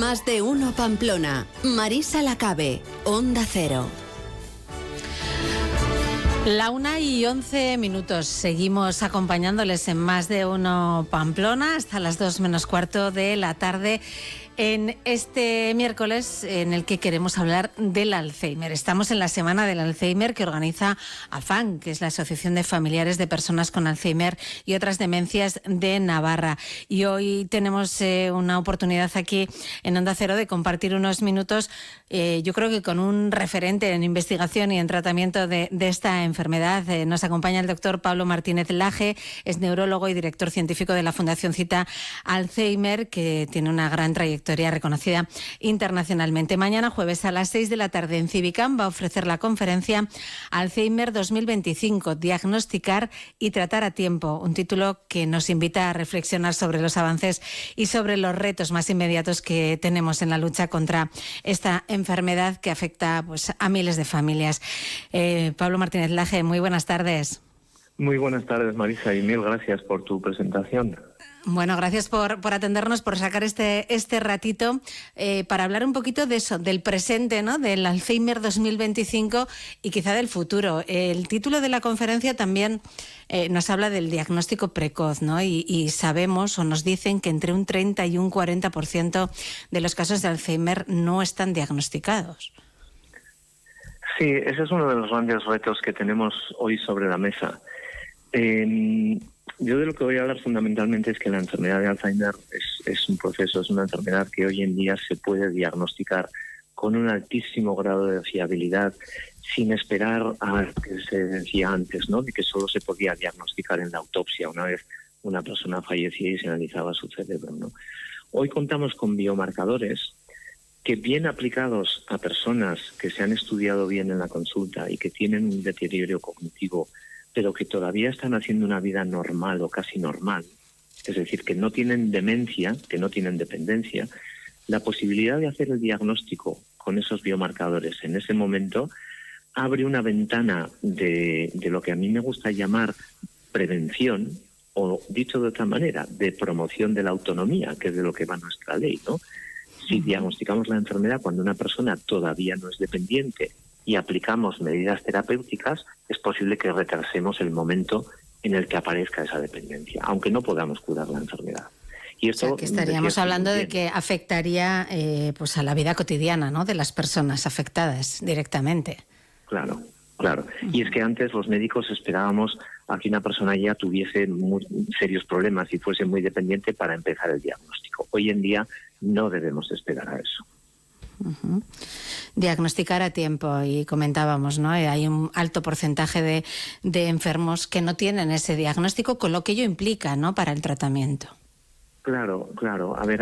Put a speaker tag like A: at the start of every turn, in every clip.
A: Más de uno Pamplona. Marisa Lacabe, Onda Cero.
B: 1:11. Seguimos acompañándoles en Más de uno Pamplona hasta las 2:15 de la tarde. En este miércoles en el que queremos hablar del Alzheimer. Estamos en la Semana del Alzheimer que organiza AFAN, que es la Asociación de Familiares de Personas con Alzheimer y otras demencias de Navarra. Y hoy tenemos una oportunidad aquí en Onda Cero de compartir unos minutos, yo creo que con un referente en investigación y en tratamiento de esta enfermedad. Nos acompaña el doctor Pablo Martínez Laje, es neurólogo y director científico de la Fundación Cita Alzheimer, que tiene una gran trayectoria reconocida internacionalmente. Mañana jueves a las 6 de la tarde en Civicam va a ofrecer la conferencia Alzheimer 2025, diagnosticar y tratar a tiempo, un título que nos invita a reflexionar sobre los avances y sobre los retos más inmediatos que tenemos en la lucha contra esta enfermedad que afecta pues, a miles de familias. Pablo Martínez Laje, muy buenas tardes.
C: Muy buenas tardes, Marisa, y mil gracias por tu presentación.
B: Bueno, gracias por atendernos, por sacar este ratito para hablar un poquito de eso, del presente, ¿no? Del Alzheimer 2025 y quizá del futuro. El título de la conferencia también nos habla del diagnóstico precoz, ¿no? Y sabemos o nos dicen que entre un 30 y un 40% de los casos de Alzheimer no están diagnosticados.
C: Sí, ese es uno de los grandes retos que tenemos hoy sobre la mesa. Yo de lo que voy a hablar fundamentalmente es que la enfermedad de Alzheimer es un proceso, es una enfermedad que hoy en día se puede diagnosticar con un altísimo grado de fiabilidad, sin esperar a lo que se decía antes, ¿no? De que solo se podía diagnosticar en la autopsia una vez una persona fallecía y se analizaba su cerebro, ¿no? Hoy contamos con biomarcadores que, bien aplicados a personas que se han estudiado bien en la consulta y que tienen un deterioro cognitivo, pero que todavía están haciendo una vida normal o casi normal, es decir, que no tienen demencia, que no tienen dependencia, la posibilidad de hacer el diagnóstico con esos biomarcadores en ese momento abre una ventana de lo que a mí me gusta llamar prevención, o dicho de otra manera, de promoción de la autonomía, que es de lo que va nuestra ley, ¿no? Si diagnosticamos la enfermedad cuando una persona todavía no es dependiente y aplicamos medidas terapéuticas, es posible que retrasemos el momento en el que aparezca esa dependencia, aunque no podamos curar la enfermedad. Y esto, o sea,
B: que estaríamos hablando de que afectaría pues a la vida cotidiana, ¿no?, de las personas afectadas directamente.
C: Claro. Y es que antes los médicos esperábamos a que una persona ya tuviese muy serios problemas y fuese muy dependiente para empezar el diagnóstico. Hoy en día no debemos esperar a eso.
B: Uh-huh. Diagnosticar a tiempo, y comentábamos, ¿no? Hay un alto porcentaje de enfermos que no tienen ese diagnóstico, con lo que ello implica, ¿no?, para el tratamiento.
C: Claro. A ver,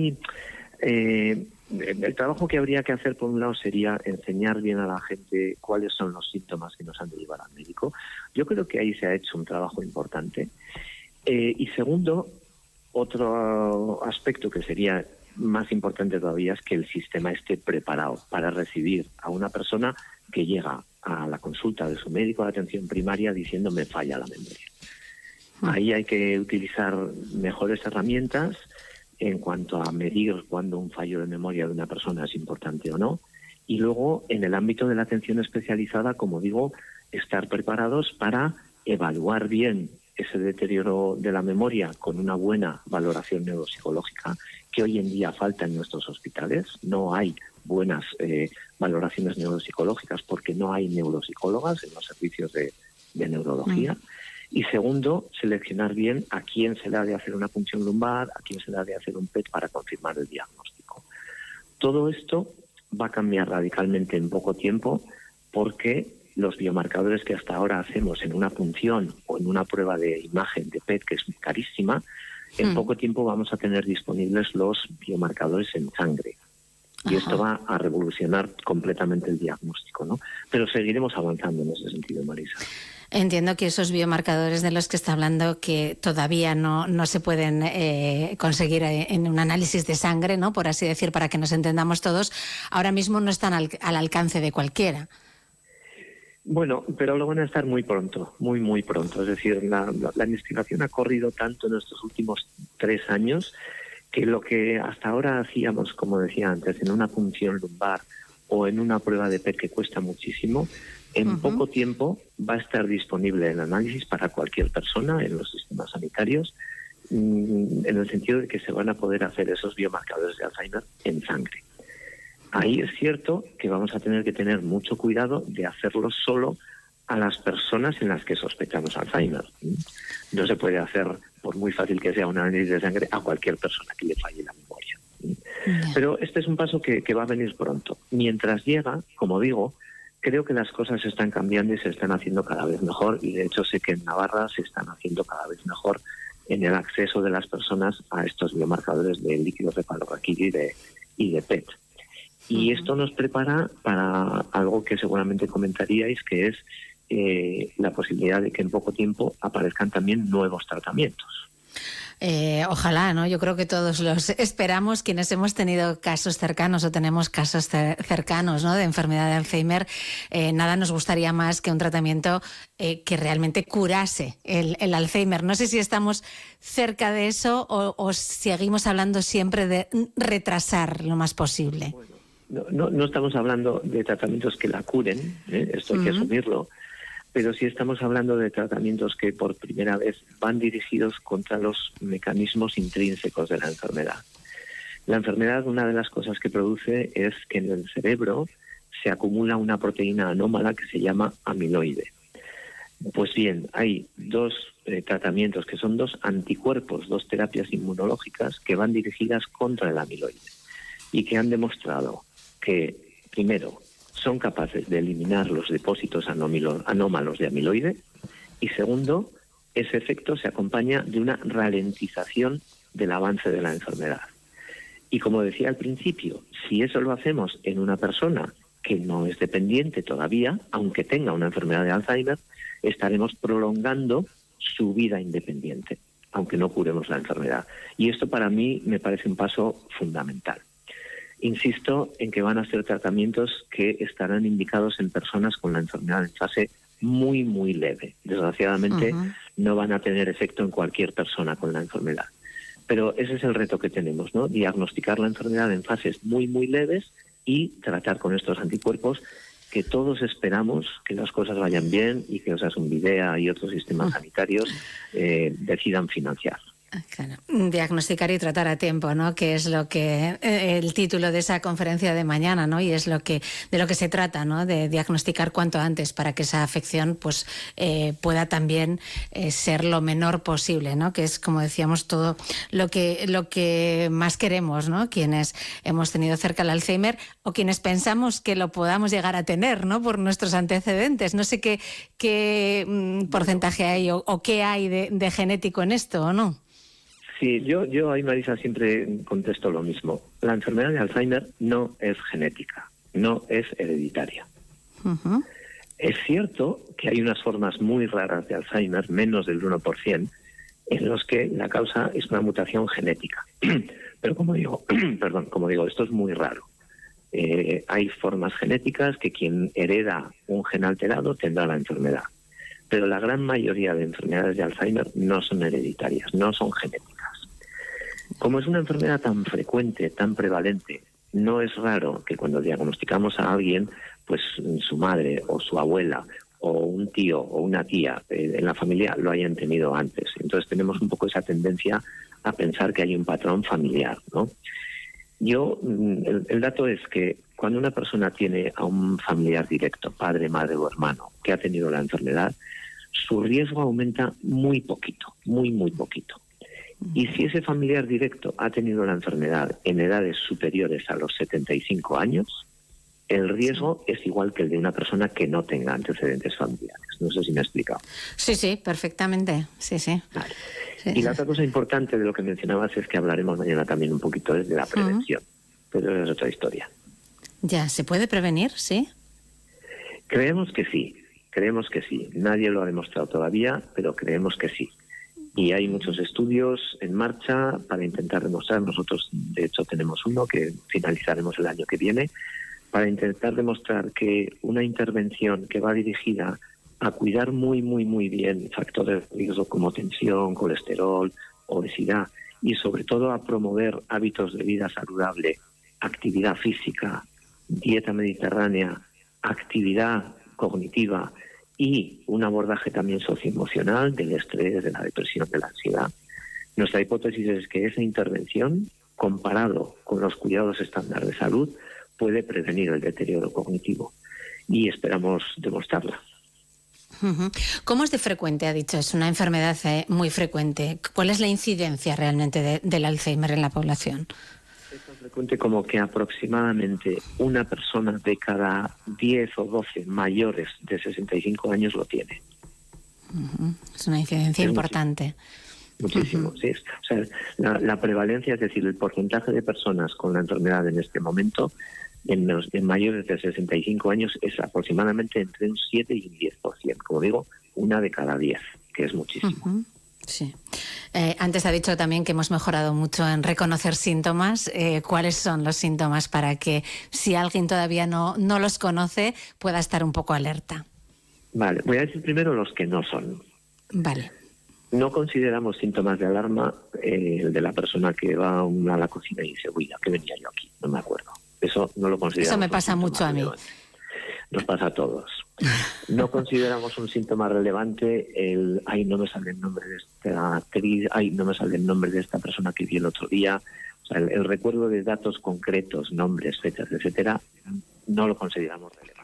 C: el trabajo que habría que hacer, por un lado, sería enseñar bien a la gente cuáles son los síntomas que nos han de llevar al médico. Yo creo que ahí se ha hecho un trabajo importante. Y segundo, otro aspecto que sería más importante todavía es que el sistema esté preparado para recibir a una persona que llega a la consulta de su médico de atención primaria diciendo me falla la memoria. Ahí hay que utilizar mejores herramientas en cuanto a medir cuándo un fallo de memoria de una persona es importante o no. Y luego, en el ámbito de la atención especializada, como digo, estar preparados para evaluar bien ese deterioro de la memoria con una buena valoración neuropsicológica, que hoy en día falta en nuestros hospitales. No hay buenas valoraciones neuropsicológicas porque no hay neuropsicólogas en los servicios de neurología. Y segundo, seleccionar bien a quién se le ha de hacer una punción lumbar, a quién se le ha de hacer un PET para confirmar el diagnóstico. Todo esto va a cambiar radicalmente en poco tiempo, porque los biomarcadores que hasta ahora hacemos en una punción o en una prueba de imagen de PET, que es carísima, en poco tiempo vamos a tener disponibles los biomarcadores en sangre. Y esto va a revolucionar completamente el diagnóstico, ¿no? Pero seguiremos avanzando en ese sentido, Marisa.
B: Entiendo que esos biomarcadores de los que está hablando, que todavía no se pueden conseguir en un análisis de sangre, ¿no?, por así decir, para que nos entendamos todos, ahora mismo no están al alcance de cualquiera.
C: Bueno, pero lo van a estar muy pronto, muy pronto. Es decir, la investigación ha corrido tanto en estos últimos 3 años que lo que hasta ahora hacíamos, como decía antes, en una punción lumbar o en una prueba de PET que cuesta muchísimo, en poco tiempo va a estar disponible el análisis para cualquier persona en los sistemas sanitarios, en el sentido de que se van a poder hacer esos biomarcadores de Alzheimer en sangre. Ahí es cierto que vamos a tener que tener mucho cuidado de hacerlo solo a las personas en las que sospechamos Alzheimer. No se puede hacer, por muy fácil que sea, un análisis de sangre a cualquier persona que le falle la memoria. Pero este es un paso que va a venir pronto. Mientras llega, como digo, creo que las cosas se están cambiando y se están haciendo cada vez mejor, y de hecho sé que en Navarra se están haciendo cada vez mejor en el acceso de las personas a estos biomarcadores de líquido cefalorraquídeo y de PET. Y esto nos prepara para algo que seguramente comentaríais, que es la posibilidad de que en poco tiempo aparezcan también nuevos tratamientos.
B: Ojalá, ¿no? Yo creo que todos los esperamos, quienes hemos tenido casos cercanos o tenemos casos cercanos, ¿no?, de enfermedad de Alzheimer. Nada nos gustaría más que un tratamiento que realmente curase el Alzheimer. No sé si estamos cerca de eso o seguimos hablando siempre de retrasar lo más posible.
C: Bueno, no estamos hablando de tratamientos que la curen, esto hay que asumirlo, pero sí estamos hablando de tratamientos que por primera vez van dirigidos contra los mecanismos intrínsecos de la enfermedad. La enfermedad, una de las cosas que produce es que en el cerebro se acumula una proteína anómala que se llama amiloide. Pues bien, hay dos tratamientos que son dos anticuerpos, dos terapias inmunológicas que van dirigidas contra el amiloide y que han demostrado que, primero, son capaces de eliminar los depósitos anómalos de amiloide, y segundo, ese efecto se acompaña de una ralentización del avance de la enfermedad. Y como decía al principio, si eso lo hacemos en una persona que no es dependiente todavía, aunque tenga una enfermedad de Alzheimer, estaremos prolongando su vida independiente, aunque no curemos la enfermedad. Y esto para mí me parece un paso fundamental. Insisto en que van a ser tratamientos que estarán indicados en personas con la enfermedad en fase muy, muy leve. Desgraciadamente no van a tener efecto en cualquier persona con la enfermedad. Pero ese es el reto que tenemos, ¿no? Diagnosticar la enfermedad en fases muy, muy leves y tratar con estos anticuerpos que todos esperamos que las cosas vayan bien y que Osasun Bidea y otros sistemas sanitarios decidan financiar.
B: Claro. Diagnosticar y tratar a tiempo, ¿no? Que es lo que el título de esa conferencia de mañana, ¿no? Y es de lo que se trata, ¿no? De diagnosticar cuanto antes para que esa afección pues pueda también ser lo menor posible, ¿no? Que es, como decíamos, todo lo que más queremos, ¿no? Quienes hemos tenido cerca el Alzheimer o quienes pensamos que lo podamos llegar a tener, ¿no? Por nuestros antecedentes. No sé qué porcentaje hay o qué hay de genético en esto, ¿o no?
C: Sí, yo ahí, Marisa, siempre contesto lo mismo. La enfermedad de Alzheimer no es genética, no es hereditaria. Es cierto que hay unas formas muy raras de Alzheimer, menos del 1%, en los que la causa es una mutación genética. Pero como digo, esto es muy raro. Hay formas genéticas que quien hereda un gen alterado tendrá la enfermedad. Pero la gran mayoría de enfermedades de Alzheimer no son hereditarias, no son genéticas. Como es una enfermedad tan frecuente, tan prevalente, no es raro que cuando diagnosticamos a alguien, pues su madre o su abuela o un tío o una tía en la familia lo hayan tenido antes. Entonces tenemos un poco esa tendencia a pensar que hay un patrón familiar, ¿no? El dato es que cuando una persona tiene a un familiar directo, padre, madre o hermano, que ha tenido la enfermedad, su riesgo aumenta muy poquito, muy, muy poquito. Y si ese familiar directo ha tenido la enfermedad en edades superiores a los 75 años, el riesgo es igual que el de una persona que no tenga antecedentes familiares. No sé si me he explicado.
B: Sí, perfectamente. Sí.
C: Vale. Y la otra cosa importante de lo que mencionabas es que hablaremos mañana también un poquito de la prevención, pero es otra historia.
B: Ya, ¿se puede prevenir? ¿Sí?
C: Creemos que sí. Nadie lo ha demostrado todavía, pero creemos que sí. Y hay muchos estudios en marcha para intentar demostrar. Nosotros, de hecho, tenemos uno que finalizaremos el año que viene, para intentar demostrar que una intervención que va dirigida a cuidar muy, muy, muy bien factores de riesgo como tensión, colesterol, obesidad, y sobre todo a promover hábitos de vida saludable, actividad física, dieta mediterránea, actividad cognitiva y un abordaje también socioemocional del estrés, de la depresión, de la ansiedad. Nuestra hipótesis es que esa intervención, comparado con los cuidados estándar de salud, puede prevenir el deterioro cognitivo y esperamos demostrarla.
B: ¿Cómo es de frecuente? Ha dicho, es una enfermedad muy frecuente. ¿Cuál es la incidencia realmente del Alzheimer en la población?
C: Es tan frecuente como que aproximadamente una persona de cada 10 o 12 mayores de 65 años lo tiene.
B: Es una incidencia importante.
C: Muchísimo, sí. O sea, la prevalencia, es decir, el porcentaje de personas con la enfermedad en este momento en mayores de 65 años es aproximadamente entre un 7 y un 10%. Como digo, una de cada 10, que es muchísimo.
B: Sí. Antes ha dicho también que hemos mejorado mucho en reconocer síntomas. ¿Cuáles son los síntomas para que, si alguien todavía no los conoce, pueda estar un poco alerta?
C: Vale, voy a decir primero los que no son.
B: Vale.
C: No consideramos síntomas de alarma el de la persona que va a la cocina y dice, uy, ¿a qué venía yo aquí? No me acuerdo. Eso no lo consideramos.
B: Eso me pasa mucho a mí.
C: Nos pasa a todos. No consideramos un síntoma relevante el, ay, no me sale el nombre de esta actriz, ay, no me sale el nombre de esta persona que vi el otro día. O sea, el recuerdo de datos concretos, nombres, fechas, etcétera, no lo consideramos relevante.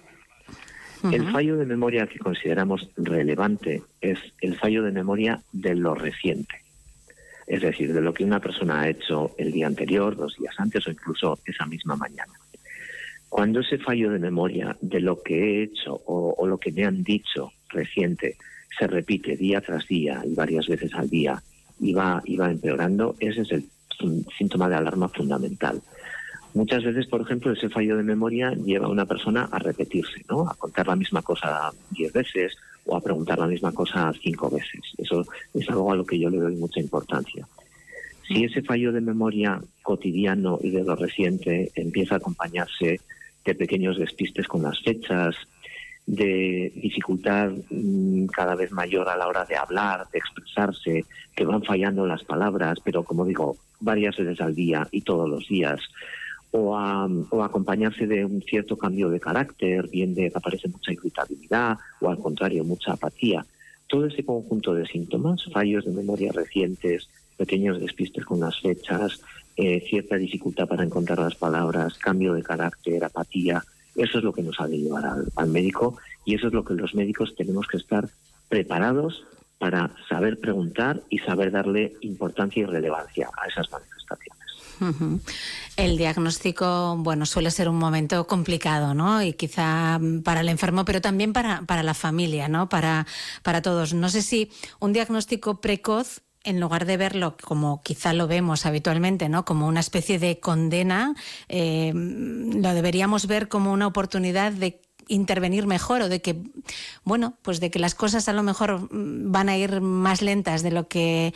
C: El fallo de memoria que consideramos relevante es el fallo de memoria de lo reciente. Es decir, de lo que una persona ha hecho el día anterior, 2 días antes o incluso esa misma mañana. Cuando ese fallo de memoria de lo que he hecho o lo que me han dicho reciente se repite día tras día y varias veces al día y va empeorando, ese es el síntoma de alarma fundamental. Muchas veces, por ejemplo, ese fallo de memoria lleva a una persona a repetirse, ¿no? A contar la misma cosa 10 veces o a preguntar la misma cosa 5 veces. Eso es algo a lo que yo le doy mucha importancia. Si ese fallo de memoria cotidiano y de lo reciente empieza a acompañarse de pequeños despistes con las fechas, de dificultad cada vez mayor a la hora de hablar, de expresarse, que van fallando las palabras, pero como digo, varias veces al día y todos los días, o acompañarse de un cierto cambio de carácter, bien de que aparece mucha irritabilidad o al contrario mucha apatía. Todo ese conjunto de síntomas, fallos de memoria recientes, pequeños despistes con las fechas, cierta dificultad para encontrar las palabras, cambio de carácter, apatía, eso es lo que nos ha de llevar al médico y eso es lo que los médicos tenemos que estar preparados para saber preguntar y saber darle importancia y relevancia a esas manifestaciones.
B: El diagnóstico, bueno, suele ser un momento complicado, ¿no? Y quizá para el enfermo, pero también para la familia, ¿no? Para todos. No sé si un diagnóstico precoz, en lugar de verlo como quizá lo vemos habitualmente, ¿no? Como una especie de condena, lo deberíamos ver como una oportunidad de intervenir mejor o de que, bueno, pues de que las cosas a lo mejor van a ir más lentas de lo que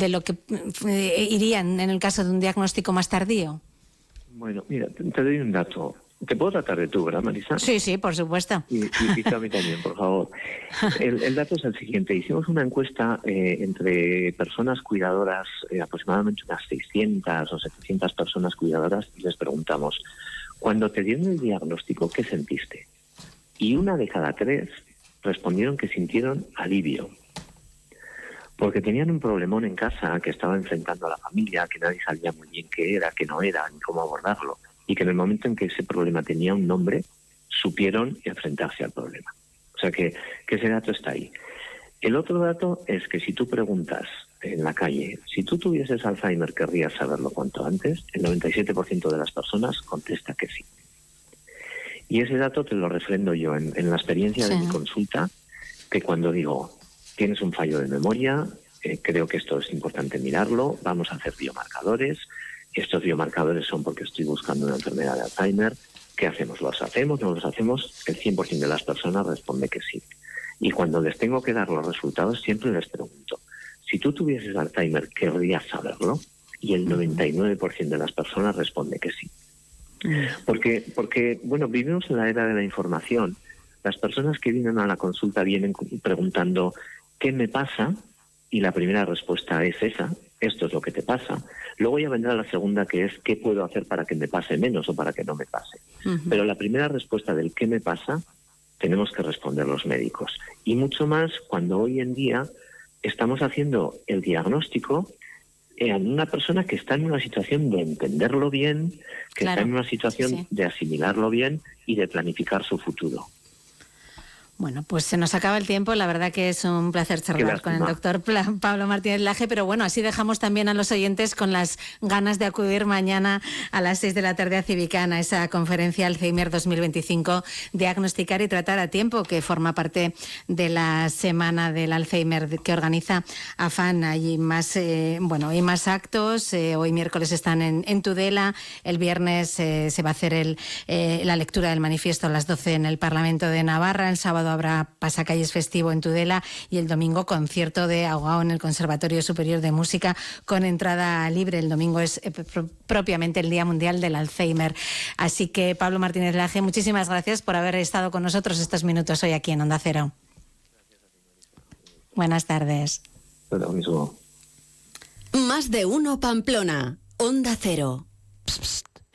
B: irían en el caso de un diagnóstico más tardío.
C: Bueno, mira, te doy un dato. Te puedo tratar de tú, ¿verdad, Marisa?
B: Sí, por supuesto.
C: Y a mí también, por favor. El dato es el siguiente. Hicimos una encuesta entre personas cuidadoras, aproximadamente unas 600 o 700 personas cuidadoras, y les preguntamos, cuando te dieron el diagnóstico, ¿qué sentiste? Y una de cada 3 respondieron que sintieron alivio. Porque tenían un problemón en casa que estaba enfrentando a la familia, que nadie sabía muy bien qué era, qué no era, ni cómo abordarlo. Y que en el momento en que ese problema tenía un nombre, supieron enfrentarse al problema. O sea que ese dato está ahí. El otro dato es que si tú preguntas en la calle, si tú tuvieses Alzheimer, ¿querrías saberlo cuanto antes? El 97% de las personas contesta que sí. Y ese dato te lo refrendo yo en la experiencia de mi consulta, que cuando digo, tienes un fallo de memoria, creo que esto es importante mirarlo, vamos a hacer biomarcadores. Estos biomarcadores son porque estoy buscando una enfermedad de Alzheimer. ¿Qué hacemos? ¿Los hacemos? ¿No los hacemos? El 100% de las personas responde que sí. Y cuando les tengo que dar los resultados, siempre les pregunto, si tú tuvieses Alzheimer, ¿querrías saberlo? Y el 99% de las personas responde que sí. Porque, bueno, vivimos en la era de la información. Las personas que vienen a la consulta vienen preguntando, ¿qué me pasa? Y la primera respuesta es esa, esto es lo que te pasa. Luego ya vendrá la segunda, que es qué puedo hacer para que me pase menos o para que no me pase. Pero la primera respuesta del qué me pasa tenemos que responder los médicos. Y mucho más cuando hoy en día estamos haciendo el diagnóstico en una persona que está en una situación de entenderlo bien, que está en una situación de asimilarlo bien y de planificar su futuro.
B: Bueno, pues se nos acaba el tiempo. La verdad que es un placer charlar con el doctor Pablo Martínez Laje, pero bueno, así dejamos también a los oyentes con las ganas de acudir mañana a las 6 de la tarde a Civicana, esa conferencia Alzheimer 2025, diagnosticar y tratar a tiempo, que forma parte de la semana del Alzheimer que organiza AFAN. Hay más, hay más actos. Hoy miércoles están en Tudela, el viernes se va a hacer la lectura del manifiesto a las 12 en el Parlamento de Navarra, el sábado habrá pasacalles festivo en Tudela y el domingo concierto de ahogado en el Conservatorio Superior de Música con entrada libre. El domingo es propiamente el Día Mundial del Alzheimer. Así que, Pablo Martínez Laje, muchísimas gracias por haber estado con nosotros estos minutos hoy aquí en Onda Cero. Buenas tardes.
C: Lo mismo.
A: Más de uno Pamplona, Onda Cero.